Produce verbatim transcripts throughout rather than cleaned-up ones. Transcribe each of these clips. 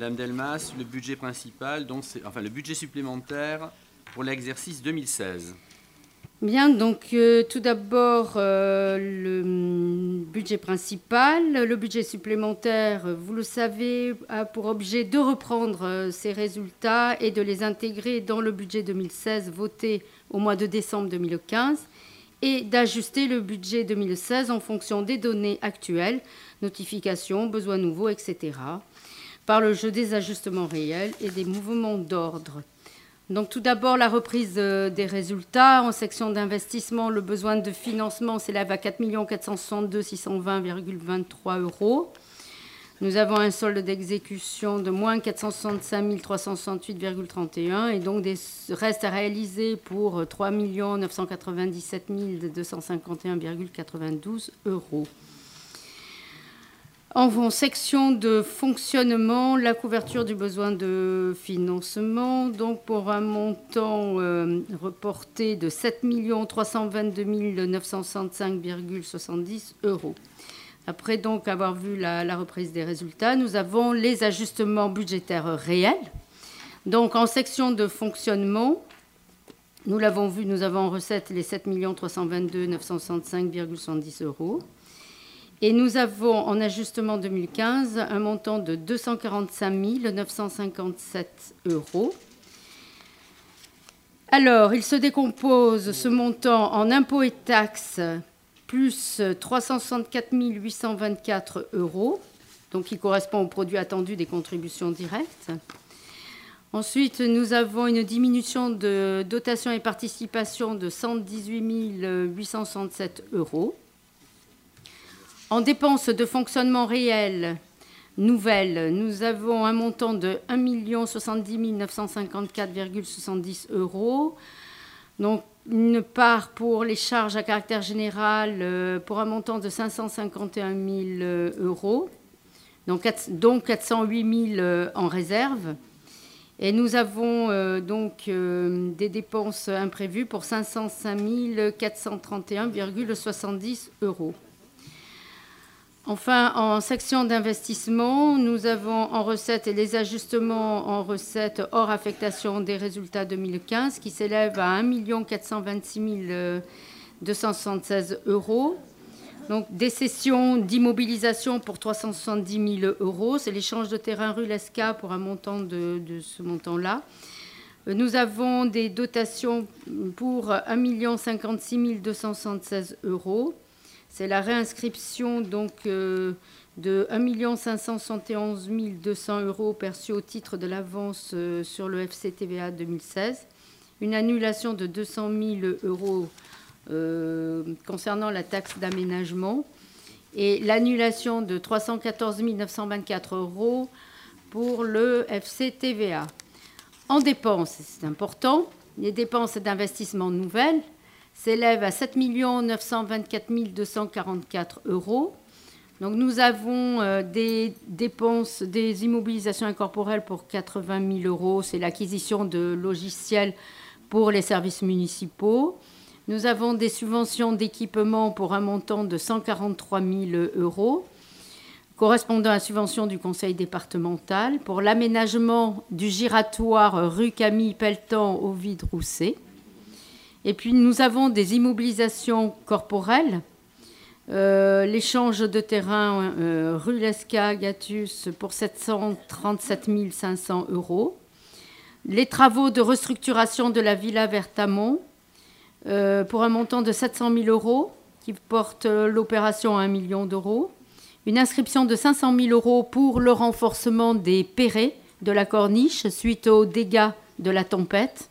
Madame Delmas, le budget principal, donc c'est, enfin le budget supplémentaire pour l'exercice deux mille seize. Bien, donc euh, tout d'abord euh, le budget principal. Le budget supplémentaire, vous le savez, a pour objet de reprendre euh, ces résultats et de les intégrer dans le budget deux mille seize voté au mois de décembre deux mille quinze et d'ajuster le budget deux mille seize en fonction des données actuelles, notifications, besoins nouveaux, et cetera, par le jeu des ajustements réels et des mouvements d'ordre. Donc tout d'abord, la reprise des résultats. En section d'investissement, le besoin de financement s'élève à quatre millions quatre cent soixante-deux mille six cent vingt virgule vingt-trois euros. Nous avons un solde d'exécution de moins quatre cent soixante-cinq mille trois cent soixante-huit virgule trente et un et donc des restes à réaliser pour trois millions neuf cent quatre-vingt-dix-sept mille deux cent cinquante et un virgule quatre-vingt-douze euros. En section de fonctionnement, la couverture du besoin de financement, donc pour un montant euh, reporté de sept millions trois cent vingt-deux mille neuf cent soixante-cinq virgule soixante-dix euros. Après donc avoir vu la, la reprise des résultats, nous avons les ajustements budgétaires réels. Donc en section de fonctionnement, nous l'avons vu, nous avons en recette les sept millions trois cent vingt-deux mille neuf cent soixante-cinq virgule soixante-dix euros. Et nous avons en ajustement deux mille quinze un montant de deux cent quarante-cinq mille neuf cent cinquante-sept euros. Alors, il se décompose ce montant en impôts et taxes plus trois cent soixante-quatre mille huit cent vingt-quatre euros, donc qui correspond au produit attendu des contributions directes. Ensuite, nous avons une diminution de dotation et participation de cent dix-huit mille huit cent soixante-sept euros. En dépenses de fonctionnement réel nouvelles, nous avons un montant de un million soixante-dix mille neuf cent cinquante-quatre virgule soixante-dix euros. Donc, une part pour les charges à caractère général pour un montant de cinq cent cinquante et un mille euros, donc dont quatre cent huit mille en réserve. Et nous avons euh, donc euh, des dépenses imprévues pour cinq cent cinq mille quatre cent trente et un virgule soixante-dix euros. Enfin, en section d'investissement, nous avons en recettes et les ajustements en recettes hors affectation des résultats deux mille quinze qui s'élèvent à un million quatre cent vingt-six mille deux cent soixante-seize euros. Donc, des cessions d'immobilisation pour trois cent soixante-dix mille euros. C'est l'échange de terrain rue Lesca pour un montant de, de ce montant-là. Nous avons des dotations pour un million cinquante-six mille deux cent soixante-seize euros. C'est la réinscription donc, euh, de un million cinq cent soixante et onze mille deux cents euros perçus au titre de l'avance euh, sur le F C T V A deux mille seize. Une annulation de deux cent mille euros euh, concernant la taxe d'aménagement. Et l'annulation de trois cent quatorze mille neuf cent vingt-quatre euros pour le F C T V A. En dépenses, c'est important, les dépenses d'investissement nouvelles s'élève à sept millions neuf cent vingt-quatre mille deux cent quarante-quatre euros. Donc nous avons euh, des dépenses, des immobilisations incorporelles pour quatre-vingt mille euros. C'est l'acquisition de logiciels pour les services municipaux. Nous avons des subventions d'équipement pour un montant de cent quarante-trois mille euros, correspondant à la subvention du conseil départemental pour l'aménagement du giratoire rue Camille Pelletan au Vide-Rousset. Et puis, nous avons des immobilisations corporelles, euh, l'échange de terrain euh, rue Lesca, Gatus, pour sept cent trente-sept mille cinq cents euros. Les travaux de restructuration de la Villa Vertamont euh, pour un montant de sept cent mille euros, qui porte l'opération à un million d'euros. Une inscription de cinq cent mille euros pour le renforcement des perrets de la corniche suite aux dégâts de la tempête.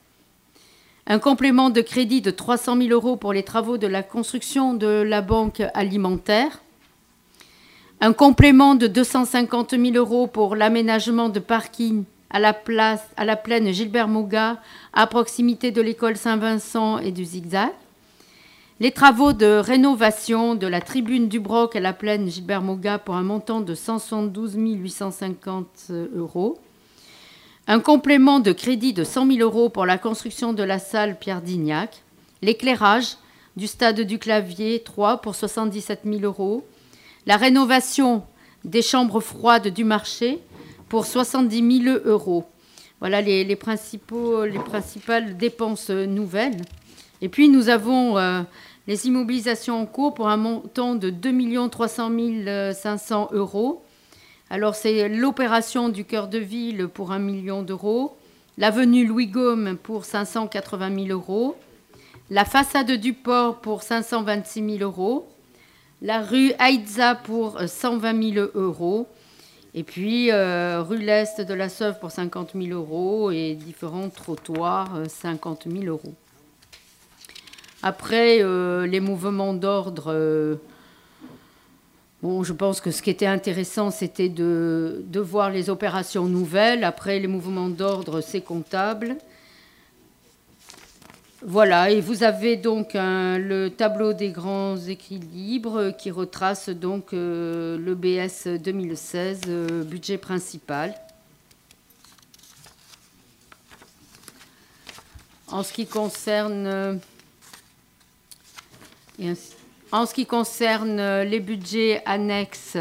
Un complément de crédit de trois cent mille euros pour les travaux de la construction de la banque alimentaire. Un complément de deux cent cinquante mille euros pour l'aménagement de parking à la, place, à la plaine Gilbert Moga, à proximité de l'école Saint-Vincent et du Zigzag. Les travaux de rénovation de la tribune du Broc à la plaine Gilbert Moga pour un montant de cent soixante-douze mille huit cent cinquante euros. Un complément de crédit de cent mille euros pour la construction de la salle Pierre Dignac. L'éclairage du stade du Clavier trois pour soixante-dix-sept mille euros. La rénovation des chambres froides du marché pour soixante-dix mille euros. Voilà les, les, principaux, les principales dépenses nouvelles. Et puis, nous avons euh, les immobilisations en cours pour un montant de deux millions trois cent mille cinq cents euros. Alors, c'est l'opération du cœur de ville pour un million d'euros, l'avenue Louis-Gaume pour cinq cent quatre-vingt mille euros, la façade du port pour cinq cent vingt-six mille euros, la rue Haïtza pour cent vingt mille euros, et puis euh, rue l'Est de la Seuve pour cinquante mille euros et différents trottoirs, euh, cinquante mille euros. Après, euh, les mouvements d'ordre... Euh, Bon, je pense que ce qui était intéressant, c'était de, de voir les opérations nouvelles. Après, les mouvements d'ordre, c'est comptable. Voilà, et vous avez donc un, le tableau des grands équilibres qui retrace donc euh, le B S deux mille seize, euh, budget principal. En ce qui concerne... Euh, et ainsi, En ce qui concerne les budgets annexes,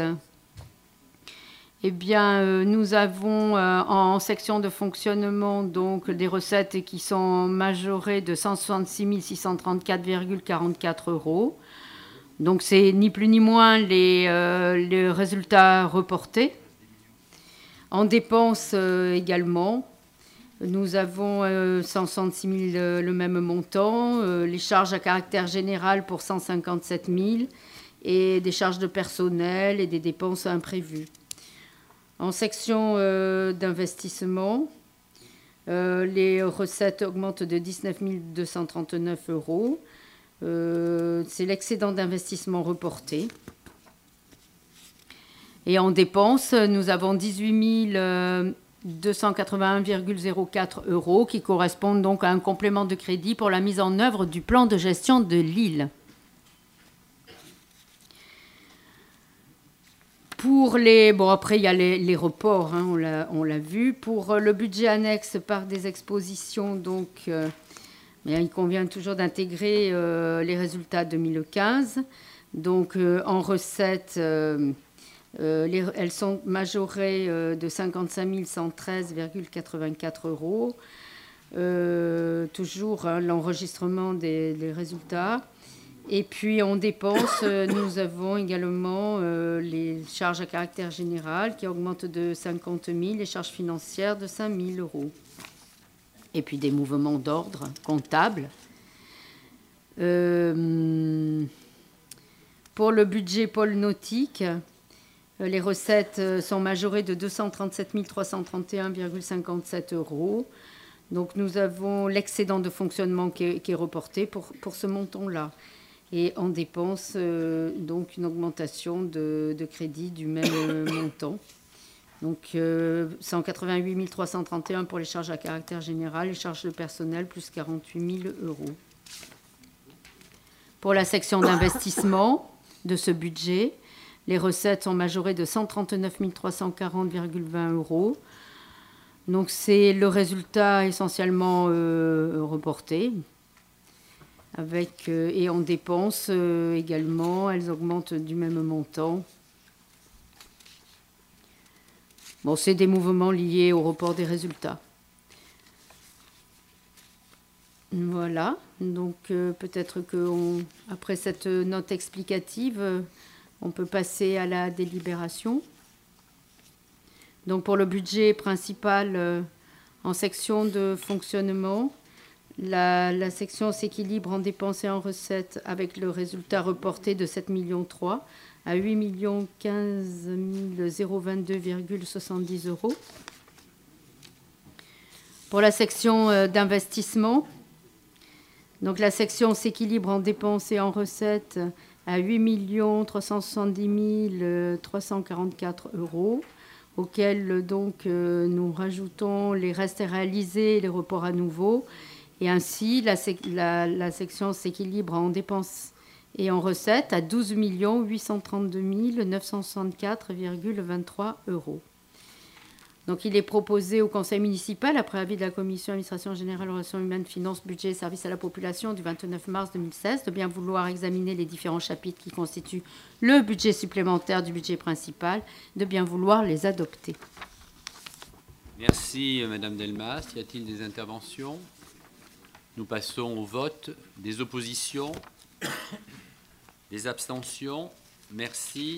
eh bien, euh, nous avons euh, en section de fonctionnement donc des recettes qui sont majorées de cent soixante-six mille six cent trente-quatre virgule quarante-quatre euros. Donc, c'est ni plus ni moins les, euh, les résultats reportés. En dépenses euh, également, nous avons euh, cent soixante-six mille euh, le même montant, euh, les charges à caractère général pour cent cinquante-sept mille et des charges de personnel et des dépenses imprévues. En section euh, d'investissement, euh, les recettes augmentent de dix-neuf mille deux cent trente-neuf euros. Euh, c'est l'excédent d'investissement reporté. Et en dépenses, nous avons dix-huit mille deux cent quatre-vingt-un virgule zéro quatre euros qui correspondent donc à un complément de crédit pour la mise en œuvre du plan de gestion de l'île. Pour les... Bon, après, il y a les, les reports, hein, on l'a, on l'a vu. Pour le budget annexe par des expositions, donc, euh, il convient toujours d'intégrer euh, les résultats deux mille quinze. Donc, euh, en recettes... Euh, Euh, les, elles sont majorées euh, de cinquante-cinq mille cent treize virgule quatre-vingt-quatre euros. Euh, toujours hein, l'enregistrement des, des résultats. Et puis en dépenses, euh, nous avons également euh, les charges à caractère général qui augmentent de cinquante mille, les charges financières de cinq mille euros. Et puis des mouvements d'ordre comptables. Euh, pour le budget pôle nautique, les recettes sont majorées de deux cent trente-sept mille trois cent trente et un virgule cinquante-sept euros. Donc nous avons l'excédent de fonctionnement qui est, qui est reporté pour, pour ce montant-là. Et en dépenses, euh, donc une augmentation de, de crédit du même montant. Donc euh, cent quatre-vingt-huit mille trois cent trente et un pour les charges à caractère général, les charges de personnel plus quarante-huit mille euros. Pour la section d'investissement de ce budget, les recettes sont majorées de cent trente-neuf mille trois cent quarante virgule vingt euros. Donc c'est le résultat essentiellement euh, reporté. Avec, euh, et en dépenses euh, également, elles augmentent du même montant. Bon, c'est des mouvements liés au report des résultats. Voilà. Donc euh, peut-être qu'après cette note explicative... Euh, on peut passer à la délibération. Donc pour le budget principal euh, en section de fonctionnement, la, la section s'équilibre en dépenses et en recettes avec le résultat reporté de sept virgule trois millions à huit millions quinze mille vingt-deux virgule soixante-dix euros. Pour la section euh, d'investissement, donc la section s'équilibre en dépenses et en recettes à huit millions trois cent soixante-dix mille trois cent quarante-quatre euros, auxquels donc euh, nous rajoutons les restes réalisés et les reports à nouveau. Et ainsi, la, la, la section s'équilibre en dépenses et en recettes à douze millions huit cent trente-deux mille neuf cent soixante-quatre virgule vingt-trois euros. Donc, il est proposé au Conseil municipal, après avis de la Commission administration générale, relations humaines, finances, budget et services à la population du vingt-neuf mars deux mille seize, de bien vouloir examiner les différents chapitres qui constituent le budget supplémentaire du budget principal, de bien vouloir les adopter. Merci, Madame Delmas. Y a-t-il des interventions? Nous passons au vote. Des oppositions? Des abstentions? Merci.